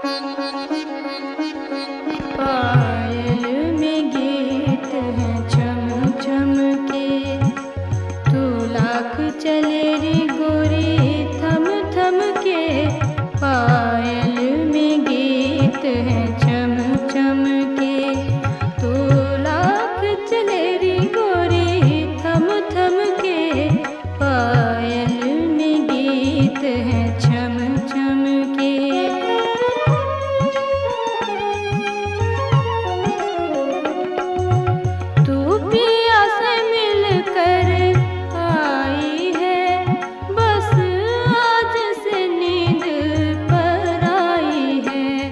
पायल में गीत है छम छम के, तू लाख चले रे गोरी थम थम के। पायल में गीत है छम छम के, तू लाख चले रे गोरी थम थम के। पायल में गीत है छम छम के। तू पिया से मिलकर आई है, बस आज से नींद पर आई है।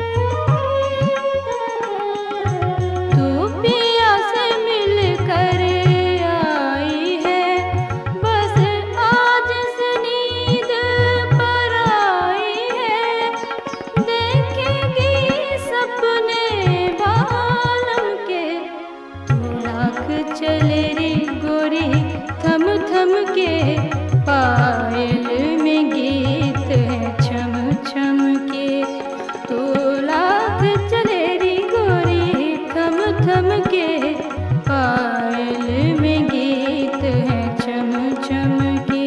तू पिया से मिलकर आई है, बस आज से नींद पर आई है। देखेगी सपने बालम के, लाख चले रे गोरी थम थम के। पायल में गीत है छम छम के, तो लाख चले रे गोरी थम थम के। पायल में गीत है छम छम के।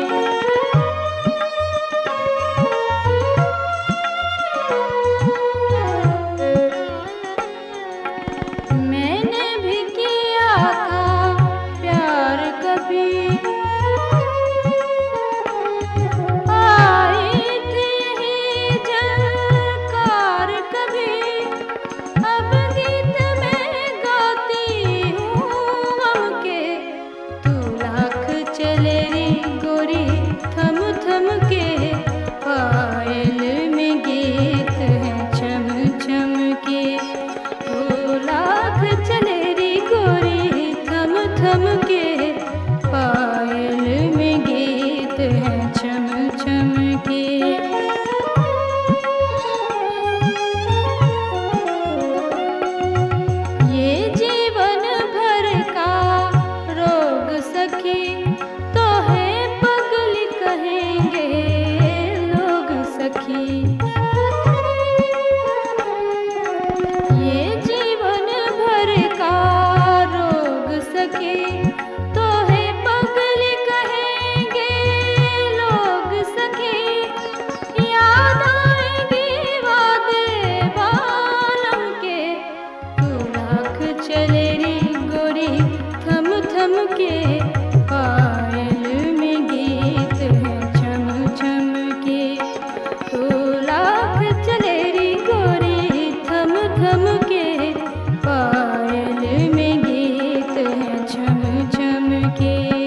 मैंने भी किया था प्यार कभी, आई थी यही झलकार कभी। अब गीत में गाती हूँ गम के, तू लाख चले रे गोरी थम थम के। पायल में गीत है छम छम के, तू लाख चले रे गोरी थम थम के। पायल में गीत है छम छम के। ये जीवन भर का रोग सखी, तो है पगली कहेंगे लोग सखी। ये जीवन भर का रोग सखी, तो है पगली कहेंगे लोग सखी। याद आएगी वादे बालम के, तू लाख चले रे गोरी थम थम के। पायल में गीत है छम छम के, तू लाख चले रे गोरी थम थम के। पायल में गीत है छम छम के।